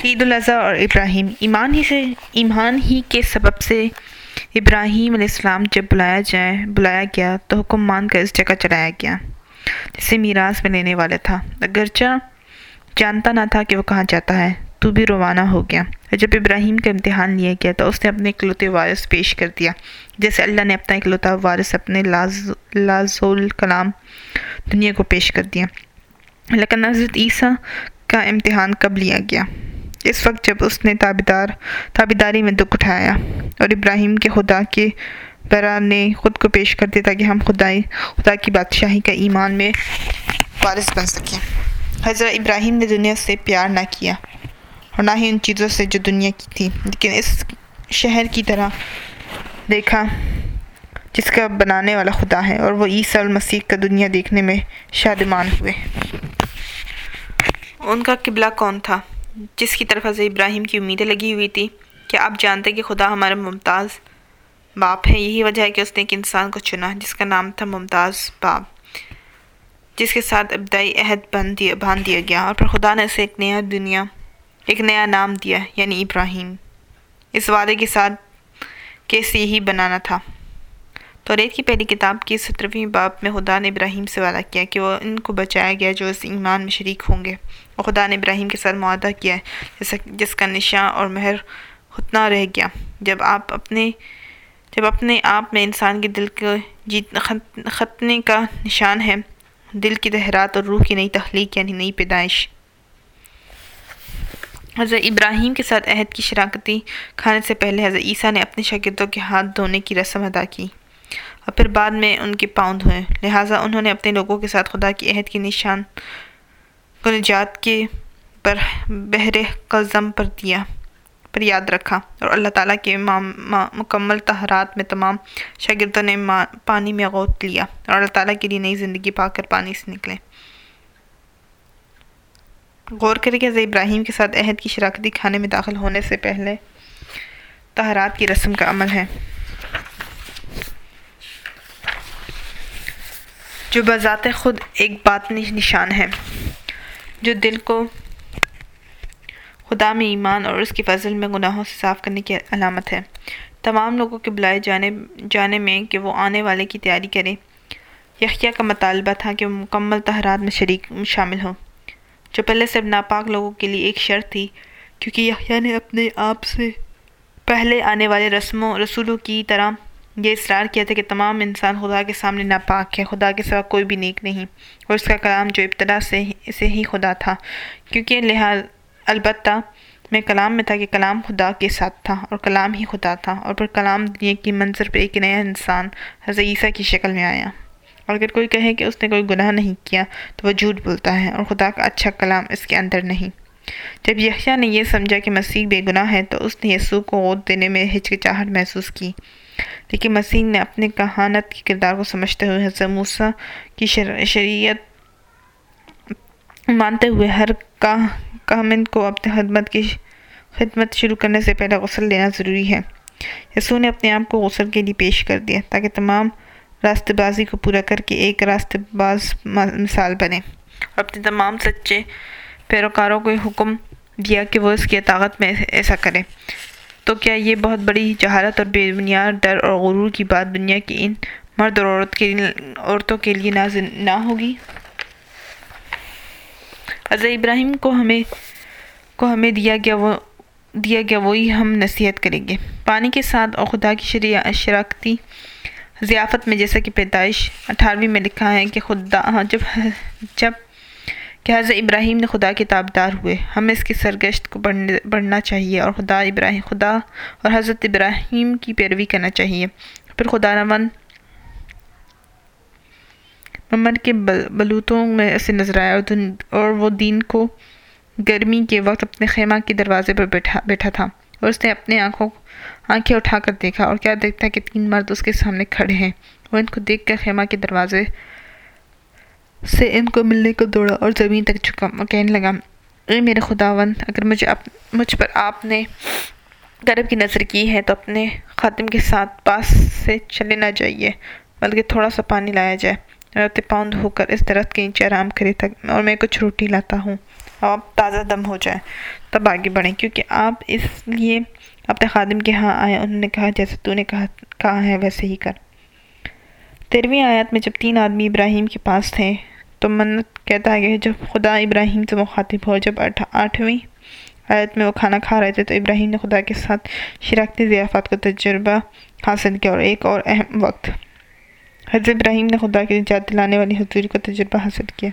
عید الاضحیٰ اور ابراہیم۔ ایمان ہی کے سبب سے ابراہیم علیہ السلام جب بلایا گیا تو حکم مان کر اس جگہ چلایا گیا جسے میراث میں لینے والا تھا، اگرچہ جانتا نہ تھا کہ وہ کہاں جاتا ہے۔ تو بھی روانہ ہو گیا، اور جب ابراہیم کا امتحان لیا گیا تو اس نے اپنے اکلوتے وارث پیش کر دیا، جیسے اللہ نے اپنا اکلوتا وارث اپنے لازول کلام دنیا کو پیش کر دیا۔ لیکن حضرت عیسیٰ کا امتحان کب لیا گیا؟ اس وقت جب اس نے تابعداری میں دکھ اٹھایا اور ابراہیم کے خدا کے برا نے خود کو پیش کر دیا تاکہ ہم خدا کی بادشاہی کا ایمان میں وارث بن سکیں۔ حضرت ابراہیم نے دنیا سے پیار نہ کیا اور نہ ہی ان چیزوں سے جو دنیا کی تھی، لیکن اس شہر کی طرح دیکھا جس کا بنانے والا خدا ہے، اور وہ عیسیٰ المسیح کا دنیا دیکھنے میں شادمان ہوئے۔ ان کا قبلہ کون تھا جس کی طرف حضرت ابراہیم کی امیدیں لگی ہوئی تھی؟ کیا آپ جانتے کہ خدا ہمارا ممتاز باپ ہے؟ یہی وجہ ہے کہ اس نے ایک انسان کو چنا جس کا نام تھا ممتاز باپ، جس کے ساتھ ابتدائی عہد باندھ دیا گیا، اور پھر خدا نے اسے ایک نیا نام دیا، یعنی ابراہیم، اس وعدے کے ساتھ کہ اسے یہی بنانا تھا۔ توریت کی پہلی کتاب کی 17ویں باب میں خدا نے ابراہیم سے وعدہ کیا کہ وہ ان کو بچایا گیا جو اس ایمان میں شریک ہوں گے، اور خدا نے ابراہیم کے ساتھ معاہدہ کیا جس کا نشان اور مہر ختنہ رہ گیا۔ جب اپنے آپ میں انسان کے دل کے ختنے کا نشان ہے، دل کی طہارت اور روح کی نئی تخلیق یعنی نئی پیدائش۔ حضرت ابراہیم کے ساتھ عہد کی شراکتی کھانے سے پہلے حضرت عیسیٰ نے اپنے شاگردوں کے ہاتھ دھونے کی رسم ادا کی اور پھر بعد میں ان کے پاؤں دھوئے، لہٰذا انہوں نے اپنے لوگوں کے ساتھ خدا کی عہد کے نشان کو نجات کے بحر قلزم پر یاد رکھا، اور اللہ تعالیٰ کے مکمل طہارت میں تمام شاگردوں نے پانی میں غوطہ لیا اور اللہ تعالیٰ کے لیے نئی زندگی پا کر پانی سے نکلے۔ غور کریں کہ حضرت ابراہیم کے ساتھ عہد کی شراکتی کھانے میں داخل ہونے سے پہلے طہارت کی رسم کا عمل ہے، جو بذات خود ایک باطنی نشان ہے جو دل کو خدا میں ایمان اور اس کے فضل میں گناہوں سے صاف کرنے کی علامت ہے۔ تمام لوگوں کے بلائے جانے میں کہ وہ آنے والے کی تیاری کریں، یحییٰ کا مطالبہ تھا کہ وہ مکمل طہارت میں شامل ہوں، جو پہلے صرف ناپاک لوگوں کے لیے ایک شرط تھی، کیونکہ یحییٰ نے اپنے آپ سے پہلے آنے والے رسولوں کی طرح یہ اصرار کیا تھا کہ تمام انسان خدا کے سامنے ناپاک ہے، خدا کے سوا کوئی بھی نیک نہیں، اور اس کا کلام جو ابتدا سے ہی خدا تھا، کیونکہ البتہ میں کلام میں تھا کہ کلام خدا کے ساتھ تھا اور کلام ہی خدا تھا، اور پھر کلام دنیا کی منظر پہ ایک نیا انسان حضرت عیسیٰ کی شکل میں آیا۔ اور اگر کوئی کہے کہ اس نے کوئی گناہ نہیں کیا تو وہ جھوٹ بولتا ہے اور خدا کا اچھا کلام اس کے اندر نہیں۔ جب یحییٰ نے یہ سمجھا کہ مسیح بے گناہ ہے تو اس نے یسوع کو غوطہ دینے میں ہچکچاہٹ محسوس کی، لیکن مسیح نے اپنے کہانت کے کردار کو سمجھتے ہوئے حضرت موسیٰ کی شریعت مانتے ہوئے ہر کاہن کو اپنی خدمت شروع کرنے سے پہلے غسل لینا ضروری ہے۔ یسوع نے اپنے آپ کو غسل کے لیے پیش کر دیا تاکہ تمام راستہ بازی کو پورا کر کے ایک راستہ باز مثال بنے، اور اپنے تمام سچے پیروکاروں کو حکم دیا کہ وہ اس کی اطاعت میں ایسا کرے۔ تو کیا یہ بہت بڑی جہالت اور بے بنیاد ڈر اور غرور کی بات دنیا کی ان مرد اور عورتوں کے لیے نہ ہوگی؟ حضرت ابراہیم کو ہمیں دیا گیا وہی ہم نصیحت کریں گے، پانی کے ساتھ، اور خدا کی شراکتی ضیافت میں، جیسا کہ پیدائش 18ویں میں لکھا ہے کہ کہ حضرت ابراہیم نے خدا کے تابعدار ہوئے، ہمیں اس کی سرگشت کو بڑھنا چاہیے اور خدا اور حضرت ابراہیم کی پیروی کرنا چاہیے۔ پھر خدا ممر کے بلوتوں میں اسے نظر آیا اور وہ دن کو گرمی کے وقت اپنے خیمہ کے دروازے پر بیٹھا تھا، اور اس نے اپنے آنکھیں اٹھا کر دیکھا، اور کیا دیکھتا کہ 3 مرد اس کے سامنے کھڑے ہیں۔ وہ ان کو دیکھ کر خیمہ کے دروازے سے ان کو ملنے کو دوڑا اور زمین تک جھکا اور کہنے لگا، اے میرے خداوند، اگر مجھ پر آپ نے کرم کی نظر کی ہے تو اپنے خادم کے ساتھ پاس سے چلے نہ جائیے، بلکہ تھوڑا سا پانی لایا جائے اور اپنے پاؤں دھو کر اس درخت کے نیچے آرام کرے اور میں کچھ روٹی لاتا ہوں، آپ تازہ دم ہو جائیں تب آگے بڑھیں، کیونکہ آپ اس لیے اپنے خادم کے ہاں آئے، انہوں نے کہا جیسے تو نے کہا ہے ویسے ہی کر۔ 13ویں آیت میں جب 3 آدمی ابراہیم کے پاس تھے تو منت کہتا ہے کہ جب خدا ابراہیم سے مخاطب ہو، جب 8ویں آیت میں وہ کھانا کھا رہے تھے تو ابراہیم نے خدا کے ساتھ شراکتی ضیافت کا تجربہ حاصل کیا، اور ایک اور اہم وقت حضرت ابراہیم نے خدا کی نجات دلانے والی حضوری کا تجربہ حاصل کیا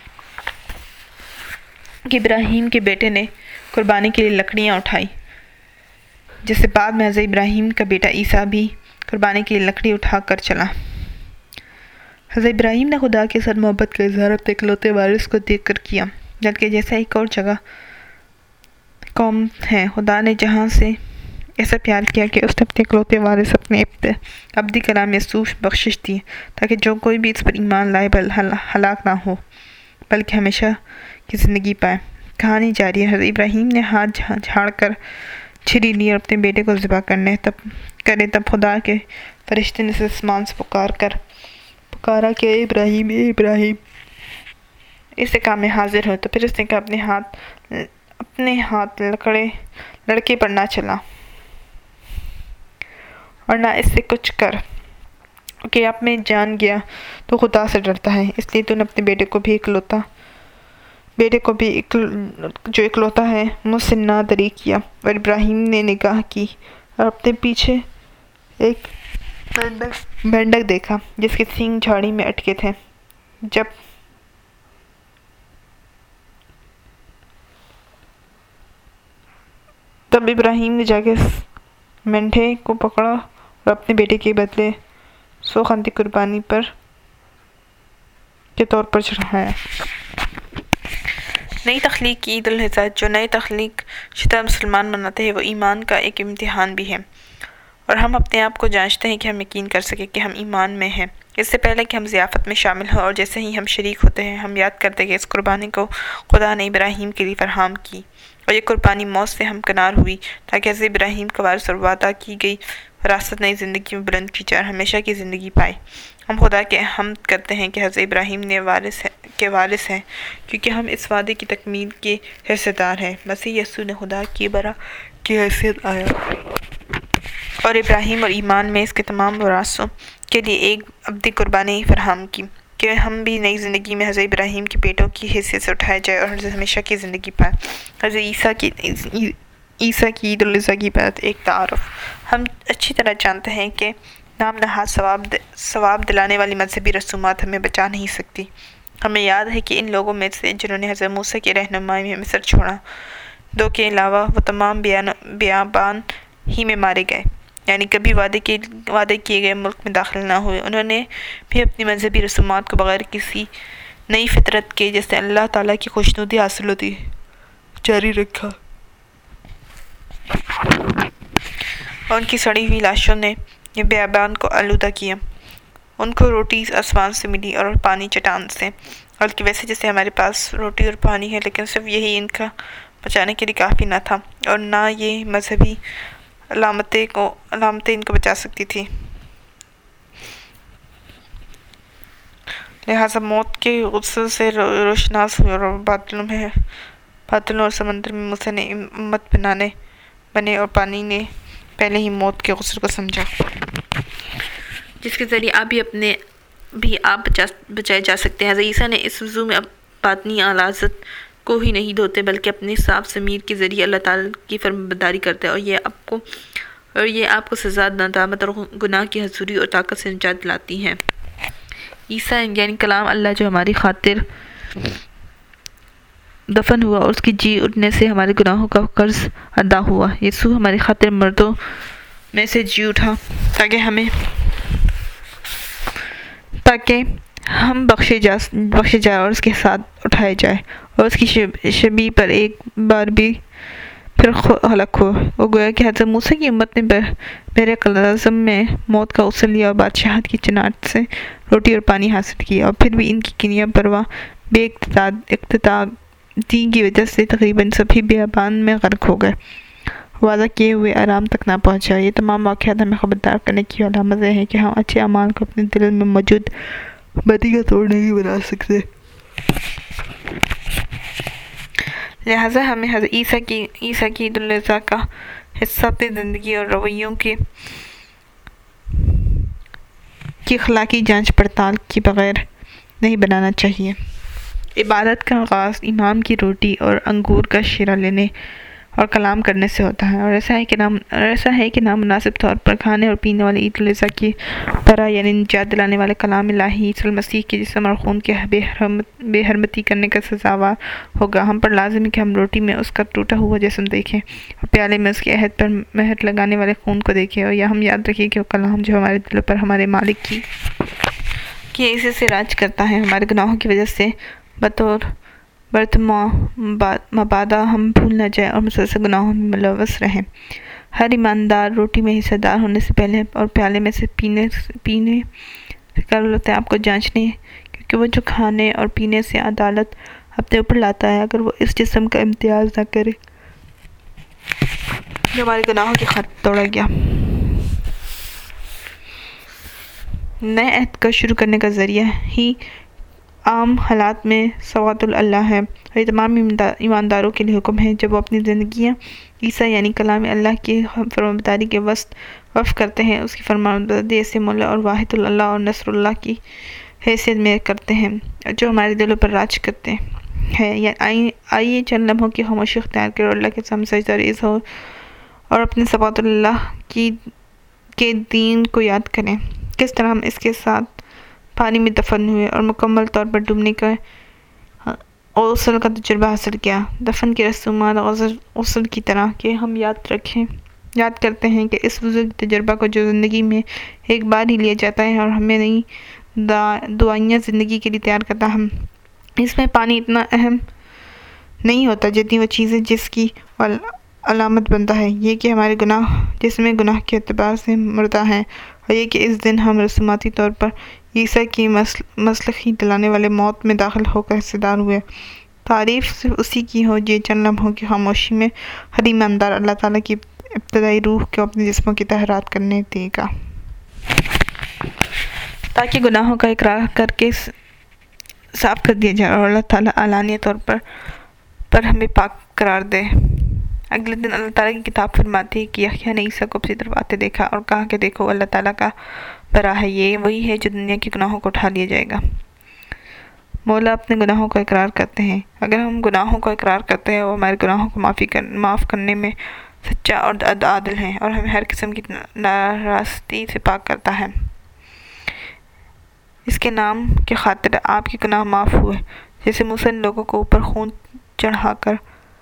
کہ ابراہیم کے بیٹے نے قربانی کے لیے لکڑیاں اٹھائی، جس سے بعد میں حضرت ابراہیم کا بیٹا عیسیٰ بھی قربانی کے لیے لکڑی اٹھا کر چلا۔ حضرت ابراہیم نے خدا کے ساتھ محبت کا اظہار اپنے اکلوتے وارث کو دیکھ کر کیا، جبکہ جیسا ایک اور جگہ قوم ہے، خدا نے جہاں سے ایسا پیار کیا کہ اس نے اپنے اکلوتے وارث اپنے ابدی کلام یسوع بخشش دی، تاکہ جو کوئی بھی اس پر ایمان لائے ہلاک نہ ہو بلکہ ہمیشہ کی زندگی پائے۔ کہانی جاری ہے۔ حضرت ابراہیم نے ہاتھ جھاڑ کر چھری لی اور اپنے بیٹے کو ذبح تب خدا کے فرشتے نے آسمان سے پکارا کہ اے ابراہیم، اے ابراہیم، اس سے کام میں حاضر ہو۔ تو پھر اس نے کہا اپنے ہاتھ لڑکے پر نہ چلا اور نہ اس سے کچھ کر، کہ اب میں جان گیا تو خدا سے ڈرتا ہے، اس لیے تو نے اپنے بیٹے کو بھی جو اکلوتا ہے مجھ سے نہ دری کیا۔ اور ابراہیم نے نگاہ کی اور اپنے پیچھے ایک مینڈک دیکھا جس کے سینگ جھاڑی میں اٹکے تھے۔ تب ابراہیم نے جا کے مینڈھے کو پکڑا اور اپنے بیٹے کے بدلے 100 خندق قربانی کے طور پر چڑھایا۔ نئی تخلیق کی عید الاضحیٰ جو نئے تخلیق شدہ مسلمان مناتے ہیں، وہ ایمان کا ایک امتحان بھی ہے، اور ہم اپنے آپ کو جانچتے ہیں کہ ہم یقین کر سکیں کہ ہم ایمان میں ہیں۔ اس سے پہلے کہ ہم ضیافت میں شامل ہوں اور جیسے ہی ہم شریک ہوتے ہیں، ہم یاد کرتے ہیں کہ اس قربانی کو خدا نے ابراہیم کے لیے فراہم کی، اور یہ قربانی موت سے ہمکنار ہوئی تاکہ حضرت ابراہیم کا وارث اور وعدہ کی گئی وراثت نئی زندگی میں بلند کی جائے اور ہمیشہ کی زندگی پائے۔ ہم خدا کے حمد کرتے ہیں کہ حضرت ابراہیم کے وارث ہیں، کیونکہ ہم اس وعدے کی تکمیل کے حصص دار ہیں۔ مسیح یسوع نے خدا کی برا کی حیثیت آیا اور ابراہیم اور ایمان میں اس کے تمام وراثوں کے لیے ایک ابدی قربانی فراہم کی، کہ ہم بھی نئی زندگی میں حضرت ابراہیم کے بیٹوں کی حیثیت سے اٹھائے جائے اور ہمیشہ کی زندگی پائے۔ حضرت عیسیٰ کی عید الاضحیٰ کی بات ایک تعارف۔ ہم اچھی طرح جانتے ہیں کہ نام نہاد ثواب دلانے والی مذہبی رسومات ہمیں بچا نہیں سکتی۔ ہمیں یاد ہے کہ ان لوگوں میں سے جنہوں نے حضرت موسیٰ کی رہنمائی میں مصر چھوڑا، 2 کے علاوہ وہ تمام بیابان ہی میں مارے گئے، یعنی کبھی وعدے کیے گئے ملک میں داخل نہ ہوئے۔ انہوں نے بھی اپنی مذہبی رسومات کو بغیر کسی نئی فطرت کے جس سے اللہ تعالیٰ کی خوشنودی حاصل ہوتی جاری رکھا، اور ان کی سڑی ہوئی لاشوں نے یہ بیابان کو آلودہ کیا۔ ان کو روٹی آسمان سے ملی اور پانی چٹان سے، بلکہ ویسے جیسے ہمارے پاس روٹی اور پانی ہے، لیکن صرف یہی ان کا بچانے کے لیے کافی نہ تھا، اور نہ یہ مذہبی علامتیں ان کو بچا سکتی تھی۔ لہٰذا موت کے غسل سے روشناس ہوئے اور بادلوں اور سمندر میں موسیٰ نے امت بنے اور پانی نے پہلے ہی موت کے غسل کو سمجھا، جس کے ذریعے آپ بچائے جا سکتے ہیں۔ حضرت عیسیٰ نے اس وضو میں باطنی اعلیٰ کو ہی نہیں دھوتے بلکہ اپنے صاف ضمیر کے ذریعے اللہ تعالیٰ کی فرمانبرداری کرتے ہیں، اور یہ آپ کو سزا، ندامت اور گناہ کی حضوری اور طاقت سے نجات دلاتی ہے۔ عیسیٰ یعنی کلام اللہ جو ہماری خاطر دفن ہوا اور اس کی جی اٹھنے سے ہمارے گناہوں کا قرض ادا ہوا۔ یسوع ہماری خاطر مردوں میں سے جی اٹھا تاکہ ہم بخشے جائے اور اس کے ساتھ اٹھائے جائے، اور اس کی شبیہ پر ایک بار بھی پھر خلق ہو۔ وہ گویا کہ حضرت موسیٰ کی امت نے بحر قلزم میں موت کا غسل لیا اور بادشاہت کی چناٹ سے روٹی اور پانی حاصل کیا، اور پھر بھی ان کی کنیا پرواہ بے اقتداری کی وجہ سے تقریباً سبھی بیابان میں غرق ہو گئے، وعدہ کیے ہوئے آرام تک نہ پہنچا۔ یہ تمام واقعات ہمیں خبردار کرنے کی علامت ہے کہ ہم اچھے اعمال کو اپنے دل میں موجود بدی کا توڑ نہیں بنا سکتے۔ لہٰذا ہمیں حضرت عیسیٰ کی عید الاضحیٰ کا حصہ اپنی زندگی اور رویوں کی اخلاقی جانچ پڑتال کے بغیر نہیں بنانا چاہیے۔ عبادت کا آغاز امام کی روٹی اور انگور کا شیرہ لینے اور کلام کرنے سے ہوتا ہے، اور ایسا ہے کہ نامناسب طور پر کھانے اور پینے والے عید الاضحیٰ کی برا یعنی نجات دلانے والے کلام الہی عیسی مسیح کے جسم اور خون کی بے حرمتی کرنے کا سزاوار ہوگا۔ ہم پر لازم ہے کہ ہم روٹی میں اس کا ٹوٹا ہوا جسم دیکھیں اور پیالے میں اس کے عہد پر مہر لگانے والے خون کو دیکھیں، اور ہم یاد رکھیں کہ وہ کلام جو ہمارے دلوں پر ہمارے مالک کی عزت سے راج کرتا ہے، ہمارے گناہوں کی وجہ سے بطور برت مبادہ ہم بھول نہ جائیں اور مسلسل گناہوں میں ملوث رہیں۔ ہر ایماندار روٹی میں حصہ دار ہونے سے پہلے اور پیالے میں سے پینے سے قبل اپنے آپ کو جانچنے، کیونکہ وہ جو کھانے اور پینے سے عدالت اپنے اوپر لاتا ہے، اگر وہ اس جسم کا امتیاز نہ کرے جو ہمارے گناہوں کی خاطر توڑا گیا۔ نئے عہد کا شروع کرنے کا ذریعہ ہی عام حالات میں صلوات اللہ ہے، اور یہ تمام ایمانداروں کے لیے حکم ہے جب وہ اپنی زندگیاں عیسیٰ یعنی کلام اللہ کی فرمانبرداری کے وقف کرتے ہیں، اس کی فرمانبرداری اسم اللہ اور واحد اللہ اور نصر اللہ کی حیثیت میں کرتے ہیں جو ہمارے دلوں پر راج کرتے ہیں۔ آئیے چند لمحوں کی خاموشی اختیار کریں اور اللہ کے سامنے سجدہ ریز ہو اور اپنے صلوات اللہ کے دین کو یاد کریں، کس طرح ہم اس کے ساتھ پانی میں دفن ہوئے اور مکمل طور پر ڈوبنے کا غسل کا تجربہ حاصل کیا۔ دفن کی رسومات غسل کی طرح کہ ہم یاد کرتے ہیں کہ اس بزرگ تجربہ کو جو زندگی میں ایک بار ہی لیا جاتا ہے اور ہمیں نئی دعائیاں زندگی کے لیے تیار کرتا ہے، اس میں پانی اتنا اہم نہیں ہوتا جتنی وہ چیزیں جس کی علامت بنتا ہے، یہ کہ ہمارے گناہ جس میں گناہ کے اعتبار سے مردہ ہیں، اور یہ کہ اس دن ہم رسوماتی طور پر عیسیٰ کی مسلخی دلانے والے موت میں داخل ہو کر حصہ دار ہوئے۔ تعریف صرف اسی کی ہو جو چند لمحوں کی خاموشی میں ہر ایماندار اللہ تعالیٰ کی ابتدائی روح کو اپنے جسموں کی طہارت کرنے دے گا، تاکہ گناہوں کا اقرار کر کے صاف کر دیا جائے اور اللہ تعالیٰ علانیہ طور پر ہمیں پاک قرار دے۔ اگلے دن اللہ تعالیٰ کی کتاب فرماتی ہے کہ یحییٰ نے عیسیٰ کو اپنی طرف آتے دیکھا اور کہا کہ دیکھو اللہ تعالیٰ کا بڑا ہے، یہ وہی ہے جو دنیا کے گناہوں کو اٹھا لیا جائے گا۔ مولا اپنے گناہوں کو اقرار کرتے ہیں۔ اگر ہم گناہوں کو اقرار کرتے ہیں وہ ہمارے گناہوں کو معاف کرنے میں سچا اور عادل ہے اور ہمیں ہر قسم کی ناراستی سے پاک کرتا ہے۔ اس کے نام کی خاطر آپ کے گناہ معاف ہوئے، جیسے موسیٰ نے لوگوں کو اوپر خون چڑھا کر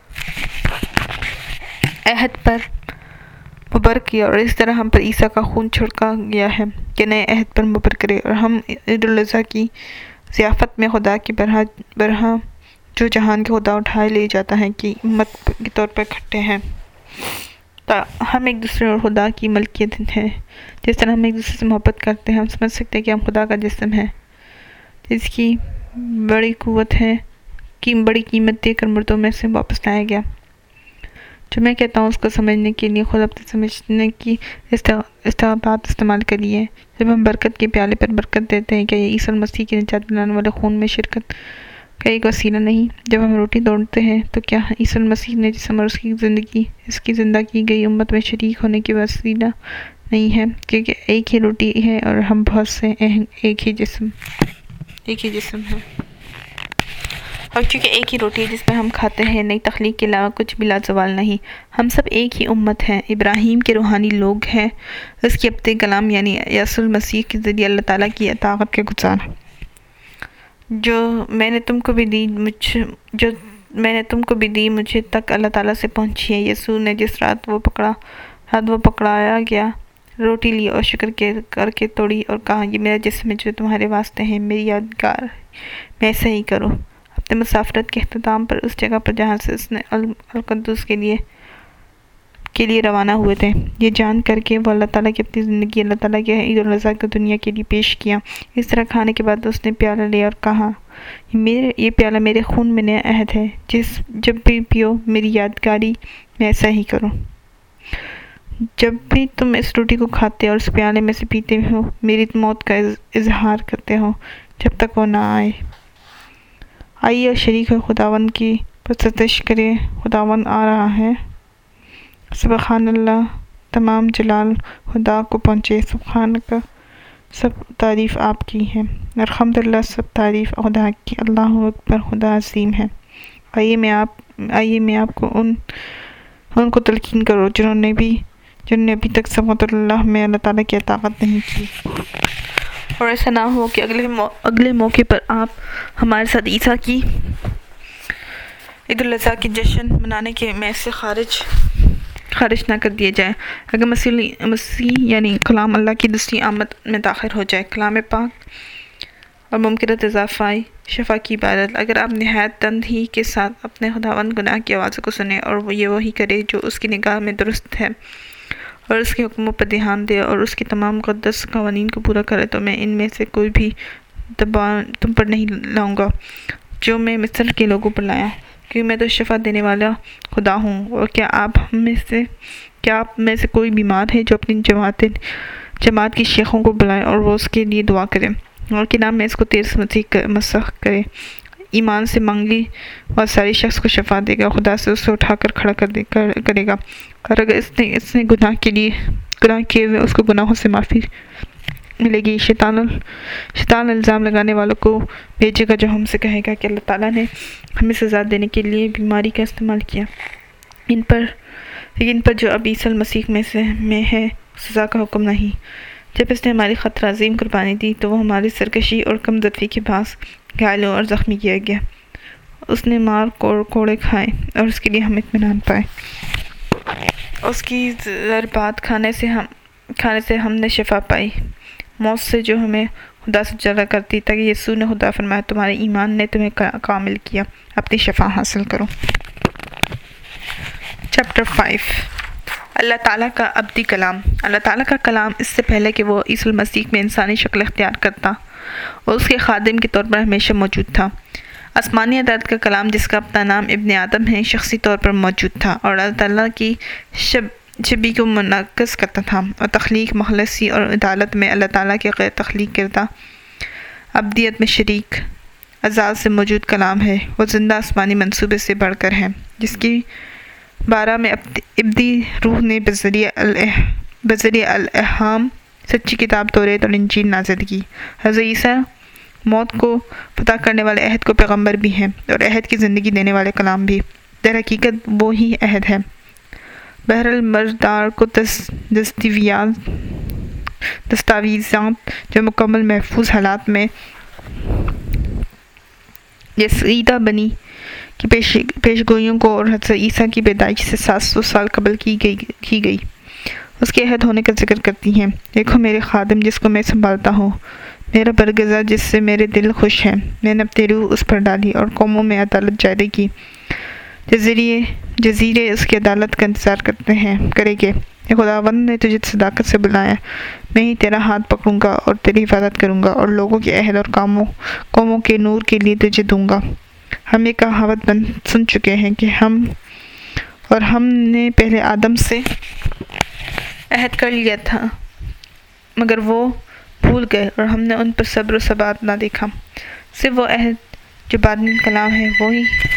عہد پر مبر کیا، اور اس طرح ہم پر عیسیٰ کا خون چھڑکا گیا ہے کہ نئے عہد پر مبر کرے، اور ہم عید الاضحیٰ کی ضیافت میں خدا کی برہم جو جہان کے خدا اٹھائے لے جاتا ہے کی امت کے طور پر اکٹھے ہیں۔ ہم ایک دوسرے اور خدا کی ملکیت ہیں، جس طرح ہم ایک دوسرے سے محبت کرتے ہیں ہم سمجھ سکتے ہیں کہ ہم خدا کا جسم ہے جس کی بڑی قوت ہے کہ بڑی قیمت دے کر مردوں میں سے واپس لایا گیا۔ جو میں کہتا ہوں اس کو سمجھنے کے لیے خود اپنے سمجھنے کی استعداد استعمال کریے۔ جب ہم برکت کے پیالے پر برکت دیتے ہیں، کیا یہ عیسی مسیح کے نجات دلانے والے خون میں شرکت کا ایک وسیلہ نہیں؟ جب ہم روٹی توڑتے ہیں تو کیا عیسی مسیح نے جسم اور اس کی زندہ کی گئی امت میں شریک ہونے کی وسیلہ نہیں ہے؟ کیونکہ ایک ہی روٹی ہے اور ہم بہت سے ایک ہی جسم ہے، اور چونکہ ایک ہی روٹی ہے جس میں ہم کھاتے ہیں، نئی تخلیق کے علاوہ کچھ بھی لازوال نہیں۔ ہم سب ایک ہی امت ہیں، ابراہیم کے روحانی لوگ ہیں، اس کے ابتدائی کلام یعنی یسوع مسیح کے ذریعے اللہ تعالیٰ کی اطاعت کے گزار۔ جو میں نے تم کو بھی دی مجھے تک اللہ تعالیٰ سے پہنچی ہے۔ یسوع نے جس رات وہ پکڑایا گیا روٹی لی اور شکر کر کے توڑی اور کہا، یہ میرا جسم ہے جو تمہارے واسطے ہے، میری یادگار میں ایسا ہی کرو۔ اپنے مسافرت کے اختتام پر اس جگہ پر جہاں سے اس نے القدس کے لیے روانہ ہوئے تھے، یہ جان کر کہ وہ اللہ تعالیٰ کی اپنی زندگی اللہ تعالیٰ کے عید الاضحیٰ کو دنیا کے لیے پیش کیا۔ اس طرح کھانے کے بعد اس نے پیالہ لیا اور کہا، یہ پیالہ میرے خون میں نیا عہد ہے، جب بھی پیو میری یادگاری میں ایسا ہی کرو۔ جب بھی تم اس روٹی کو کھاتے اور اس پیالے میں سے پیتے ہو میری موت کا اظہار کرتے ہو جب تک وہ نہ آئے۔ آئیے اور شریک ہو خداوند کی ستائش کرے خداوند آ رہا ہے۔ سبحان اللہ، تمام جلال خدا کو پہنچے، سبحان کا سب تعریف آپ کی ہے، الحمدللہ سب تعریف خدا کی، اللہ اکبر، خدا عظیم ہے۔ آئیے میں آپ کو ان کو تلقین کرو جنہوں نے ابھی تک سبحان اللہ میں اللہ تعالیٰ کی اطاعت نہیں کی، اور ایسا نہ ہو کہ اگلے موقع پر آپ ہمارے ساتھ عیسیٰ کی عید الاضحیٰ کی جشن منانے کے میں سے خارج نہ کر دیے جائے۔ اگر مسیح یعنی کلام اللہ کی دوسری آمد میں تاخیر ہو جائے، کلام پاک اور ممکنہ اضافائی شفا کی عبادت، اگر آپ نہایت تندہی کے ساتھ اپنے خداوند گناہ کی آواز کو سنیں اور وہی کرے جو اس کی نگاہ میں درست ہے، اور اس کے حکموں پر دھیان دے اور اس کے تمام مقدس قوانین کو پورا کرے، تو میں ان میں سے کوئی بھی دباؤ تم پر نہیں لاؤں گا جو میں مصر کے لوگوں پر لایا، کیونکہ میں تو شفا دینے والا خدا ہوں۔ اور کیا آپ میں سے کوئی بیمار ہے جو اپنی جماعت کی شیخوں کو بلائے اور وہ اس کے لیے دعا کرے، اور کہ نام میں اس کو تیر سے مسح کرے، ایمان سے مانگی اور ساری شخص کو شفا دے گا، خدا سے اسے اٹھا کر کھڑا کرے گا، اور اگر اس نے گناہ کیے ہوئے اس کو گناہوں سے معافی ملے گی۔ شیطان الزام لگانے والوں کو بھیجے گا جو ہم سے کہے گا کہ اللہ تعالیٰ نے ہمیں سزا دینے کے لیے بیماری کا استعمال کیا، ان پر جو اب عیسی المسیح میں ہے سزا کا حکم نہیں۔ جب اس نے ہماری خاطر عظیم قربانی دی تو وہ ہماری سرکشی اور کم ظرفی کے باعث گھائل اور زخمی کیا گیا، اس نے مار کوڑے کھائے اور اس کے لیے ہم اطمینان پائے، اس کی ضربات کھانے سے ہم نے شفا پائی، موت سے جو ہمیں خدا سے جدا کرتی، تاکہ یسوع نے خدا فرمایا تمہارے ایمان نے تمہیں کامل کیا، اپنی شفا حاصل کرو۔ چیپٹر 5، اللہ تعالیٰ کا ابدی کلام۔ اللہ تعالیٰ کا کلام اس سے پہلے کہ وہ عیسی المسیح میں انسانی شکل اختیار کرتا اور اس کے خادم کے طور پر ہمیشہ موجود تھا، آسمانی عدالت کا کلام جس کا اپنا نام ابن آدم ہے شخصی طور پر موجود تھا اور اللہ تعالیٰ کی شبیہ کو منعکس کرتا تھا، اور تخلیق، مخلصی اور عدالت میں اللہ تعالیٰ کے غیر تخلیق کردہ ابدیت میں شریک ازال سے موجود کلام ہے۔ وہ زندہ آسمانی منصوبے سے بڑھ کر ہے، جس کی بارہ میں ابدی روح نے بذریعہ الہام سچی کتاب توریت اور انجیل نازل کی۔ حضرت عیسیٰ موت کو فتح کرنے والے عہد کو پیغمبر بھی ہیں اور عہد کی زندگی دینے والے کلام بھی، در حقیقت وہی عہد ہے۔ بہرالمردار کو دستاویزات جو مکمل محفوظ حالات میں یسوعیہ بنی کی پیشگوئیوں کو اور حضرت عیسیٰ کی پیدائش سے 700 سال قبل کی گئی اس کے عہد ہونے کا ذکر کرتی ہیں۔ دیکھو میرے خادم جس کو میں سنبھالتا ہوں، میرا برگزا جس سے میرے دل خوش ہے، میں نے اپنی روح اس پر ڈالی اور قوموں میں عدالت جاری کی، جزیرے اس کی عدالت کا انتظار کرے گے۔ خداوند نے تجھے صداقت سے بلایا، میں ہی تیرا ہاتھ پکڑوں گا اور تیری حفاظت کروں گا اور لوگوں کے عہد اور قوموں کے نور کے لیے تجھے دوں گا۔ ہم یہ کہاوت سن چکے ہیں کہ ہم نے پہلے آدم سے عہد کر لیا تھا مگر وہ بھول گئے اور ہم نے ان پر صبر و ثبات نہ دیکھا۔ صرف وہ عہد جو باطنی کلام ہے وہی